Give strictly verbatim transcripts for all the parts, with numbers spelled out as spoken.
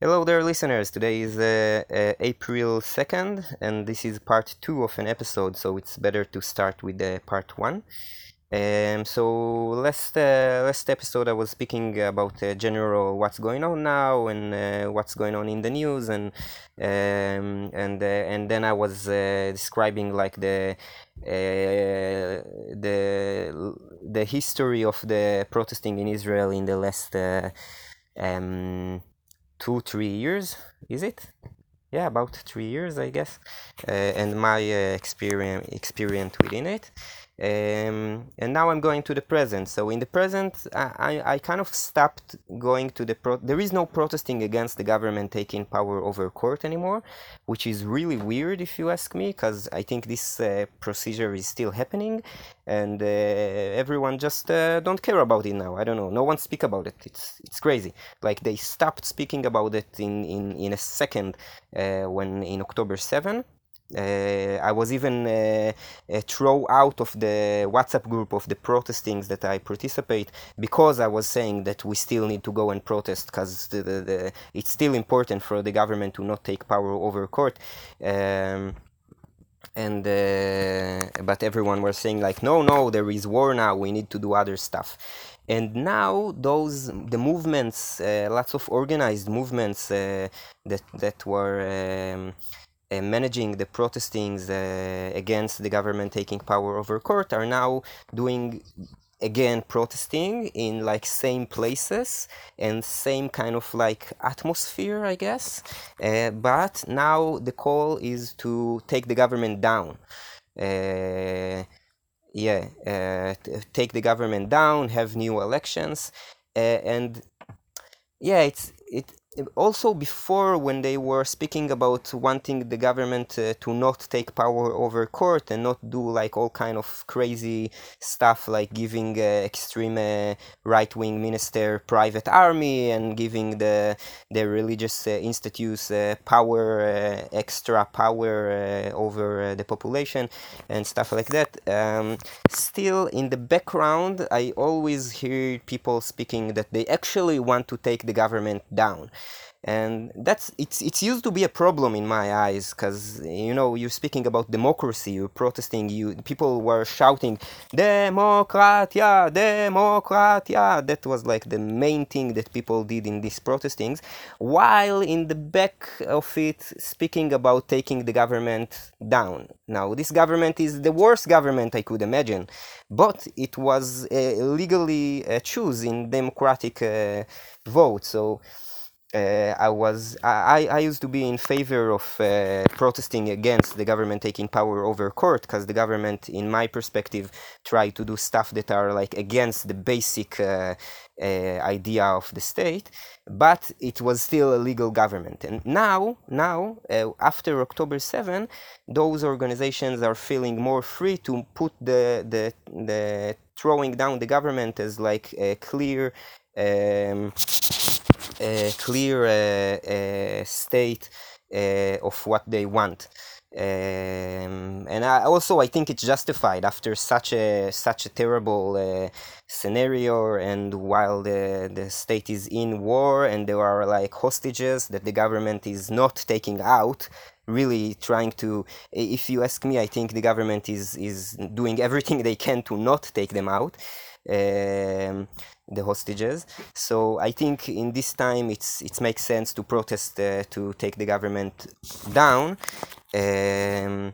Hello there, listeners. Today is uh, uh, April second, and this is part two of an episode, so it's better to start with uh, part one. Um, so last uh, last episode I was speaking about uh, general what's going on now and uh, what's going on in the news and um, and uh, and then I was uh, describing like the uh, the the history of the protesting in Israel in the last uh, um, two three years. Is it? Yeah, about three years, I guess, uh, and my uh, experience experience within it. Um, and now I'm going to the present. So in the present, I, I, I kind of stopped going to the pro. There is no protesting against the government taking power over court anymore, which is really weird if you ask me, because I think this uh, procedure is still happening, and uh, everyone just uh, don't care about it now. I don't know. No one speak about it. It's it's crazy. Like they stopped speaking about it in in in a second uh, when in October seventh. Uh, I was even uh, uh, thrown out of the WhatsApp group of the protestings that I participate because I was saying that we still need to go and protest because the, the, the, it's still important for the government to not take power over court. Um, and uh, but everyone was saying like, no, no, there is war now. We need to do other stuff. And now those the movements, uh, lots of organized movements uh, that that were. Um, uh, managing the protestings uh, against the government taking power over court are now doing again protesting in like same places and same kind of like atmosphere, I guess, uh, but now the call is to take the government down. uh, yeah uh, t- take the government down, have new elections, uh, and yeah, it's it also before when they were speaking about wanting the government uh, to not take power over court and not do like all kind of crazy stuff like giving uh, extreme uh, right-wing minister private army and giving the the religious uh, institutes uh, power, uh, extra power uh, over uh, the population and stuff like that. Um, still in the background I always hear people speaking that they actually want to take the government down, and that's it's it's used to be a problem in my eyes because you know you're speaking about democracy, you're protesting, you people were shouting democratia, democratia. That was like the main thing that people did in these protestings, while in the back of it speaking about taking the government down. Now this government is the worst government I could imagine, but it was uh, legally uh, chosen in democratic uh, vote. So uh, I was I, I used to be in favor of uh, protesting against the government taking power over court because the government, in my perspective, try to do stuff that are like against the basic uh, uh, idea of the state, but it was still a legal government. And now, now uh, after October seventh, those organizations are feeling more free to put the the the throwing down the government as like a clear. Um, a clear uh, uh, state uh, of what they want. Um, and I, also, I think it's justified after such a such a terrible uh, scenario, and while the the state is in war and there are like hostages that the government is not taking out, really trying to. If you ask me, I think the government is is doing everything they can to not take them out. Um, the hostages. So I think in this time it's it makes sense to protest uh, to take the government down. Um,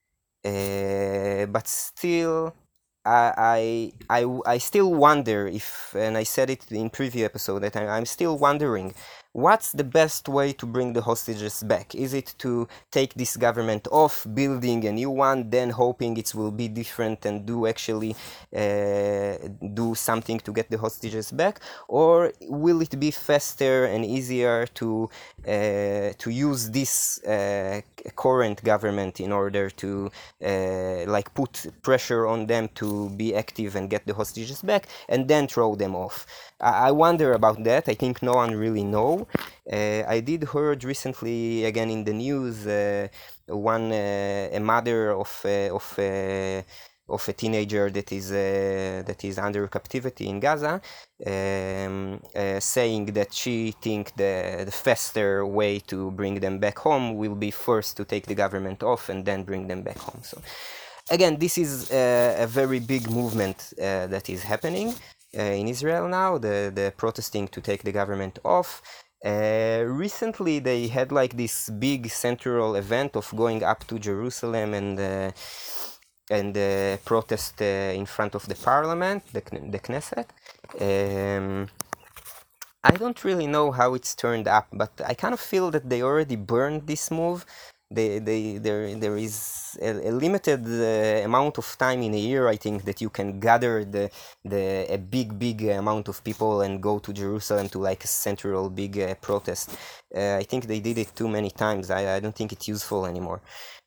uh, but still, I, I I I still wonder if, and I said it in previous episode that I, I'm still wondering. What's the best way to bring the hostages back? Is it to take this government off, building a new one, then hoping it will be different and do actually uh, do something to get the hostages back? Or will it be faster and easier to uh, to use this uh, current government in order to uh, like put pressure on them to be active and get the hostages back and then throw them off? I wonder about that. I think no one really know. Uh, I did heard recently again in the news uh, one uh, a mother of uh, of uh, of a teenager that is uh, that is under captivity in Gaza, um, uh, saying that she think the, the faster way to bring them back home will be first to take the government off and then bring them back home. So again, this is uh, a very big movement uh, that is happening uh, in Israel now, the, the protesting to take the government off. Uh, recently, they had like this big central event of going up to Jerusalem and uh, and uh, protest uh, in front of the parliament, the, the Knesset. Um, I don't really know how it's turned up, but I kind of feel that they already burned this move. They, they, there, there is a, a limited uh, amount of time in a year, I think, that you can gather the, the a big, big amount of people and go to Jerusalem to like a central big uh, protest. Uh, I think they did it too many times. I, I don't think it's useful anymore.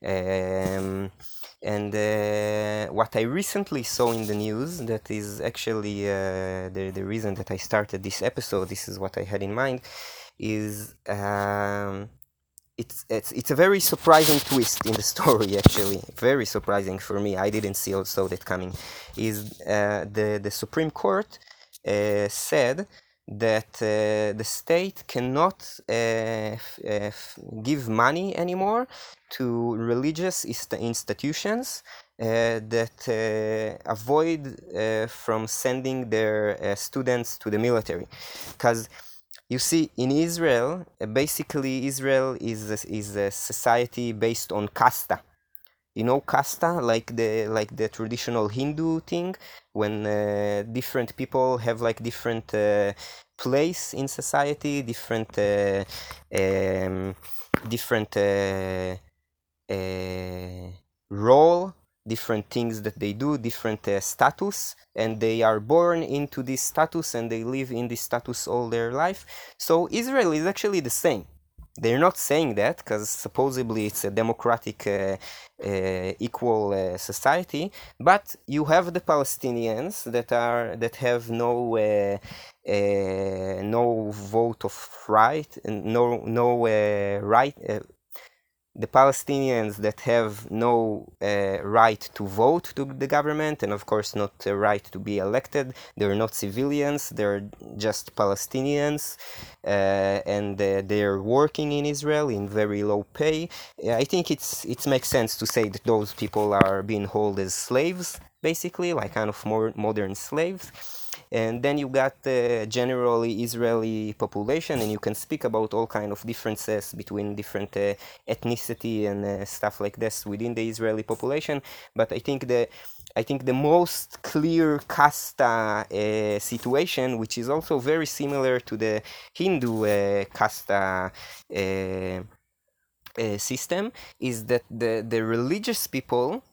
Um, and uh, what I recently saw in the news, that is actually uh, the, the reason that I started this episode, this is what I had in mind, is... Um, It's, it's it's a very surprising twist in the story, actually. Very surprising for me. I didn't see also that coming. Is uh, the the Supreme Court uh, said that uh, the state cannot uh, f- uh, f- give money anymore to religious ist- institutions uh, that uh, avoid uh, from sending their uh, students to the military, because you see, in Israel, uh, basically Israel is a, is a society based on kasta. You know kasta, like the like the traditional Hindu thing, when uh, different people have like different uh, place in society, different uh, um, different uh, uh, role, different things that they do, different uh, status, and they are born into this status and they live in this status all their life. So Israel is actually the same. They're not saying that because supposedly it's a democratic, uh, uh, equal uh, society, but you have the Palestinians that are that have no uh, uh, no vote of right, and no no uh, right. Uh, the Palestinians that have no uh, right to vote to the government, and of course not a right to be elected. They're not civilians, they're just Palestinians, uh, and uh, they're working in Israel in very low pay. I think it's it makes sense to say that those people are being held as slaves, basically, like kind of more modern slaves. And then you got the generally Israeli population, and you can speak about all kind of differences between different uh, ethnicity and uh, stuff like this within the Israeli population. But I think the I think the most clear kasta uh, situation, which is also very similar to the Hindu uh, kasta uh, uh, system, is that the the religious people.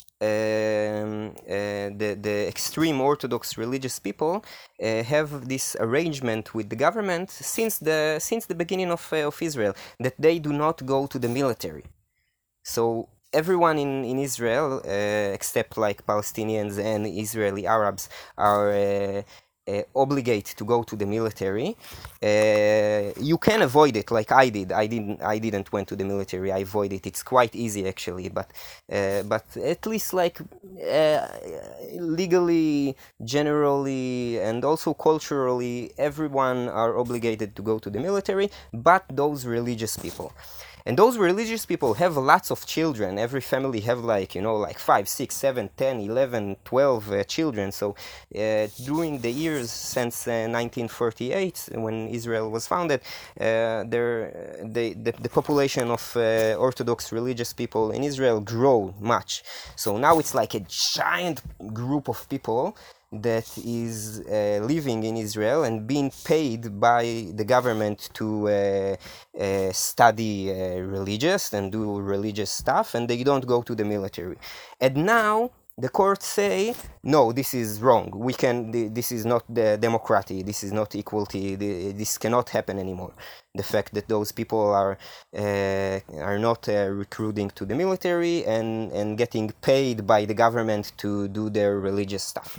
Um, uh, the, the extreme Orthodox religious people uh, have this arrangement with the government since the since the beginning of, uh, of Israel, that they do not go to the military. So everyone in, in Israel, uh, except like Palestinians and Israeli Arabs, are uh, uh, obligate to go to the military. Uh, you can avoid it, like I did. I didn't. I didn't went to the military. I avoided it. It's quite easy actually, but uh, but at least like uh, legally, generally, and also culturally, everyone are obligated to go to the military. But those religious people. And those religious people have lots of children. Every family have like, you know, like five, six, seven, ten, eleven, twelve uh, children. So uh, during the years since uh, nineteen forty-eight, when Israel was founded, uh, there, the, the, the population of uh, Orthodox religious people in Israel grew much. So now it's like a giant group of people that is uh, living in Israel and being paid by the government to uh, uh, study uh, religious and do religious stuff, and they don't go to the military. And now the courts say, no, this is wrong. We can. This is not the democracy. This is not equality. This cannot happen anymore. The fact that those people are uh, are not uh, recruiting to the military and and getting paid by the government to do their religious stuff.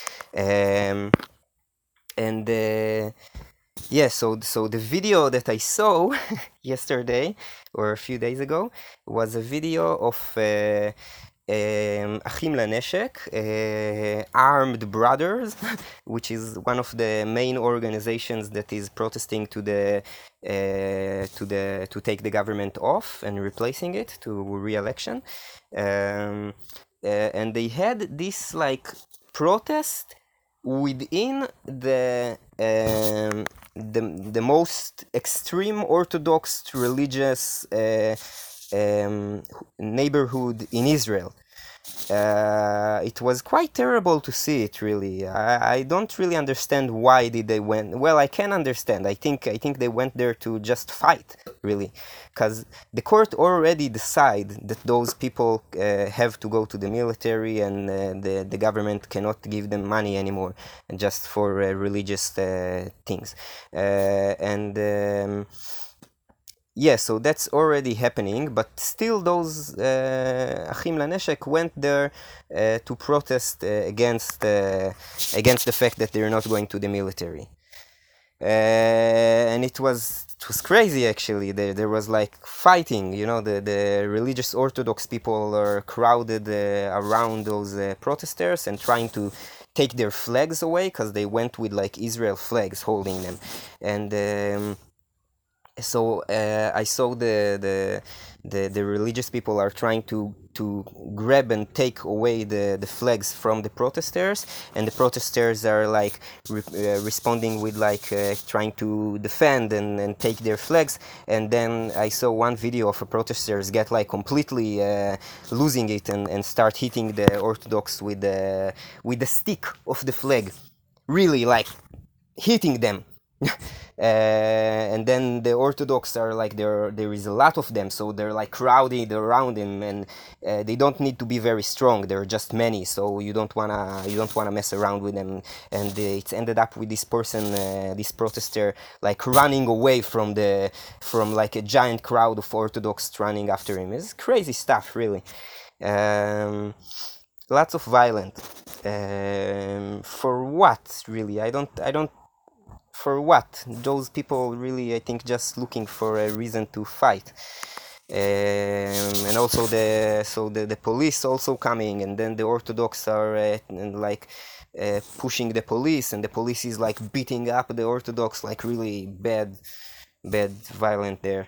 Um, and uh, yeah, so so the video that I saw yesterday or a few days ago was a video of uh, um, Achim LaNeshek, uh, Armed Brothers, which is one of the main organizations that is protesting to the uh, to the to take the government off and replacing it to re-election, um, uh, and they had this like protest within the um, the the most extreme Orthodox religious uh, um, neighborhood in Israel. Uh, it was quite terrible to see it. Really, I, I don't really understand why did they went. Well, I can understand. I think I think they went there to just fight, really, because the court already decide that those people uh, have to go to the military, and uh, the the government cannot give them money anymore, just for uh, religious uh, things, uh, and. Um, Yeah, so that's already happening, but still those uh, Achim LaNeshek went there uh, to protest uh, against uh, against the fact that they're not going to the military. Uh, and it was it was crazy actually. There there was like fighting, you know, the, the religious Orthodox people are crowded uh, around those uh, protesters and trying to take their flags away because they went with like Israel flags holding them. And um, so uh, I saw the, the the the religious people are trying to to grab and take away the the flags from the protesters, and the protesters are like re- uh, responding with like uh, trying to defend and, and take their flags. And then I saw one video of a protesters get like completely uh, losing it and, and start hitting the Orthodox with the with the stick of the flag, really like hitting them. uh, and then the Orthodox are like there there is a lot of them, so they're like crowded around him, and uh, they don't need to be very strong, there are just many, so you don't wanna you don't wanna mess around with them. And uh, it's ended up with this person, uh, this protester, like running away from the from like a giant crowd of Orthodox running after him. It's crazy stuff, really. um, lots of violence. Um, for what, really? I don't I don't For what? Those people really, I think, just looking for a reason to fight. Um, and also the so the, the police also coming, and then the Orthodox are uh, and like uh, pushing the police, and the police is like beating up the Orthodox, like really bad, bad, violent there.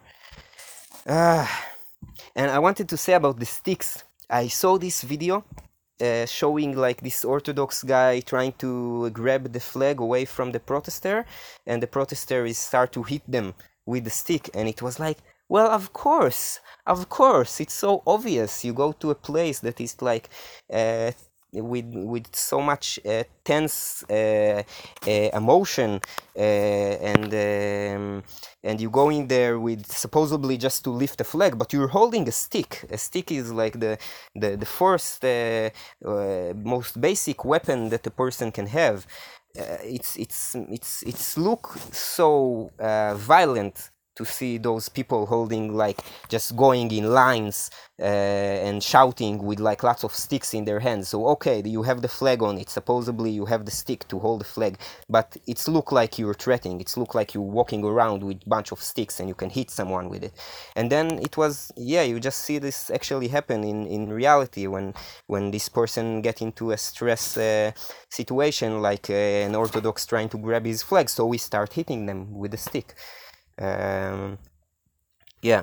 Ah, and I wanted to say about the sticks. I saw this video uh, showing like this Orthodox guy trying to grab the flag away from the protester, and the protester is start to hit them with the stick, and it was like, well, of course, of course, it's so obvious. You go to a place that is like uh, with with so much uh, tense uh, uh, emotion, uh, and um, and you go in there with supposedly just to lift a flag, but you're holding a stick. A stick is like the the the first uh, uh, most basic weapon that a person can have. Uh, it's it's it's it's look so uh, violent to see those people holding like just going in lines uh, and shouting with like lots of sticks in their hands. So okay, you have the flag on it, supposedly you have the stick to hold the flag, but it's look like you're threatening, it's look like you're walking around with a bunch of sticks and you can hit someone with it. And then it was, yeah, you just see this actually happen in in reality when when this person get into a stress uh, situation, like uh, an Orthodox trying to grab his flag, so we start hitting them with a stick. Um, yeah,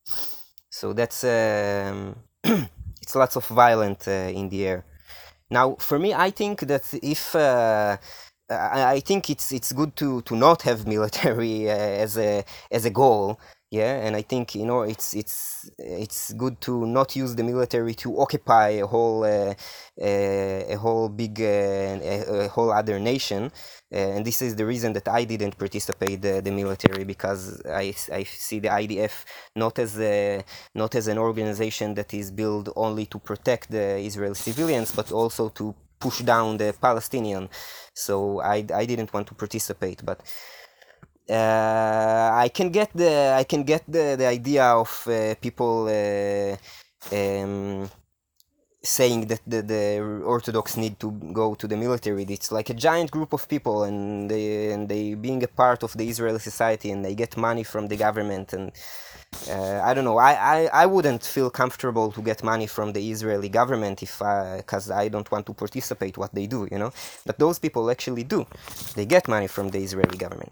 so that's um, it's lots of violence uh, in the air. Now, for me, I think that if uh, I, I think it's it's good to, to not have military uh, as a as a goal. Yeah, and I think, you know, it's it's it's good to not use the military to occupy a whole uh, a, a whole big uh, a, a whole other nation. Uh, and this is the reason that I didn't participate the, the military, because I, I see the I D F not as a not as an organization that is built only to protect the Israeli civilians, but also to push down the Palestinian. So I, I didn't want to participate, but uh, I can get the I can get the, the idea of uh, people uh, um, saying that the, the Orthodox need to go to the military. It's like a giant group of people, and they and they being a part of the Israeli society, and they get money from the government. And uh, I don't know. I, I, I wouldn't feel comfortable to get money from the Israeli government if because I, I don't want to participate what they do, you know. But those people actually do. They get money from the Israeli government.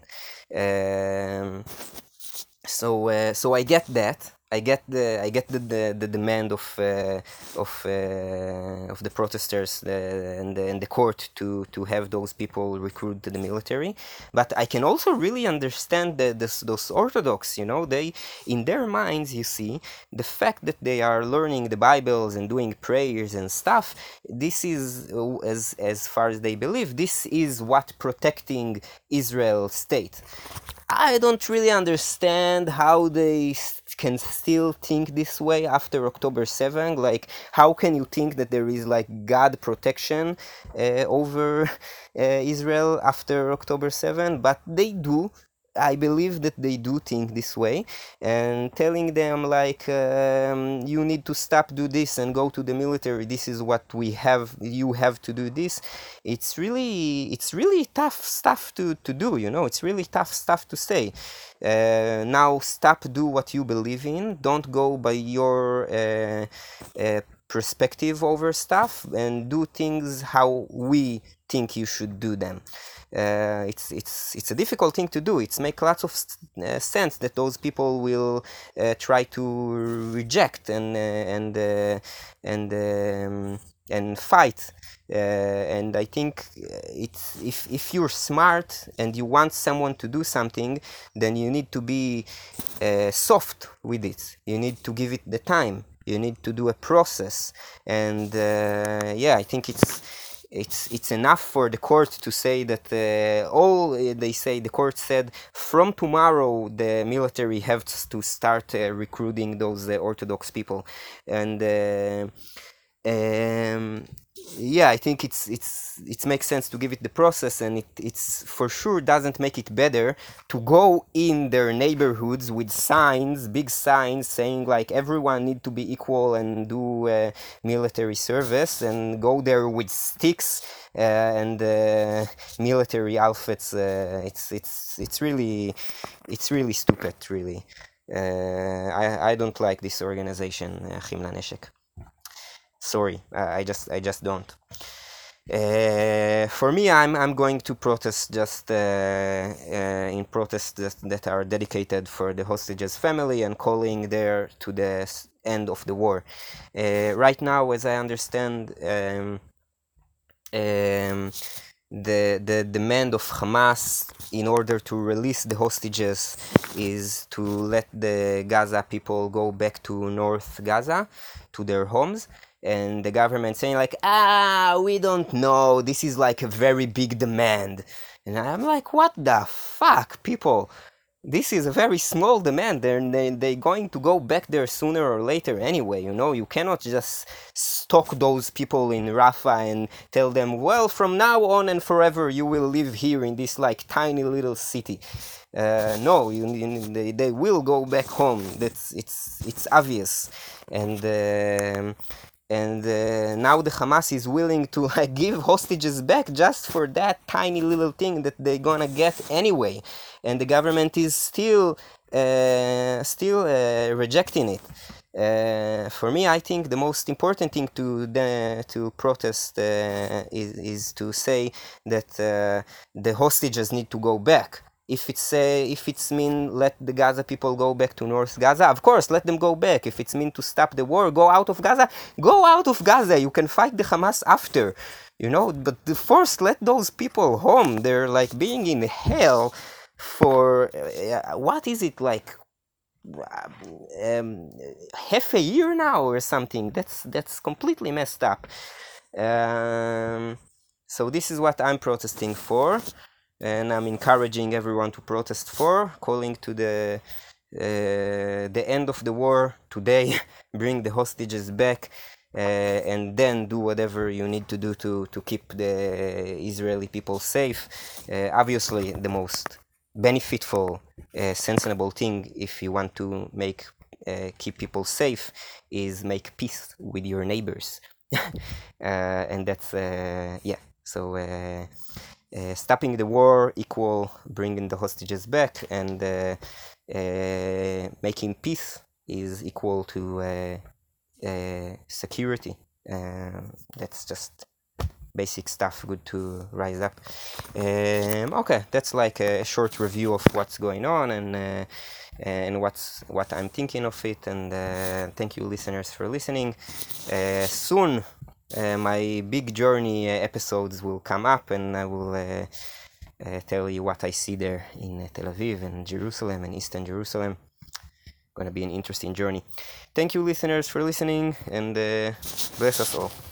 Um, so uh, so I get that. I get the I get the the, the demand of uh, of uh, of the protesters the, and the, and the court to to have those people recruit to the military, but I can also really understand the, this, those Orthodox. You know, they in their minds, you see, the fact that they are learning the Bibles and doing prayers and stuff. This is as as far as they believe. This is what protecting Israel's state. I don't really understand how they can still think this way after October seventh. Like, how can you think that there is like God protection uh, over uh, Israel after October seventh? But they do. I believe that they do think this way, and telling them like um, you need to stop do this and go to the military. This is what we have. You have to do this. It's really it's really tough stuff to, to do. You know, it's really tough stuff to say. Uh, now stop do what you believe in. Don't go by your uh, uh, perspective over stuff, and do things how we think you should do them. Uh, it's it's it's a difficult thing to do. It's make lots of uh, sense that those people will uh, try to reject and uh, and uh, and um, and fight. Uh, and I think it's if if you're smart and you want someone to do something, then you need to be uh, soft with it. You need to give it the time. You need to do a process. And uh, yeah, I think it's. It's it's enough for the court to say that uh, all uh, they say the court said from tomorrow the military have to start uh, recruiting those uh, Orthodox people, and uh, um, yeah, I think it's it's it makes sense to give it the process, and it it's for sure doesn't make it better to go in their neighborhoods with signs, big signs saying like everyone need to be equal and do uh, military service, and go there with sticks uh, and uh, military outfits. Uh, it's it's it's really it's really stupid, really. Uh, I I don't like this organization, Achim Laneshek. Sorry, I just I just don't. Uh, for me, I'm I'm going to protest just uh, uh, in protests that, that are dedicated for the hostages' family and calling there to the end of the war. Uh, right now, as I understand, um, um, the the demand of Hamas in order to release the hostages is to let the Gaza people go back to North Gaza, to their homes. And the government saying like, ah, we don't know, this is like a very big demand. And I'm like, what the fuck, people? This is a very small demand. They're, they, they're going to go back there sooner or later anyway, you know? You cannot just stalk those people in Rafah and tell them, well, from now on and forever you will live here in this like tiny little city. Uh, no, you, you, they, they will go back home. That's it's it's obvious. And... Uh, And uh, now the Hamas is willing to like give hostages back just for that tiny little thing that they're gonna get anyway, and the government is still uh, still uh, rejecting it. Uh, for me, I think the most important thing to the, to protest uh, is is to say that uh, the hostages need to go back. If it's uh, if it's mean let the Gaza people go back to North Gaza, of course, let them go back. If it's mean to stop the war, go out of Gaza, go out of Gaza. You can fight the Hamas after, you know. But the first, let those people home. They're like being in hell for uh, what is it like um, half a year now or something. That's that's completely messed up. Um, so this is what I'm protesting for. And I'm encouraging everyone to protest for, calling to the uh, the end of the war today, bring the hostages back, uh, and then do whatever you need to do to, to keep the Israeli people safe. Uh, obviously, the most benefitful, uh, sensible thing if you want to make uh, keep people safe is make peace with your neighbors. uh, and that's uh, yeah. So uh, uh, stopping the war equal bringing the hostages back, and uh, uh, making peace is equal to uh, uh, security. Um, that's just basic stuff, good to rise up. Um, okay, that's like a short review of what's going on and uh, and what's what I'm thinking of it. And uh, thank you, listeners, for listening. Uh, soon, uh, my big journey uh, episodes will come up, and I will uh, uh, tell you what I see there in uh, Tel Aviv and Jerusalem and Eastern Jerusalem. Going to be an interesting journey. Thank you, listeners, for listening, and uh, bless us all.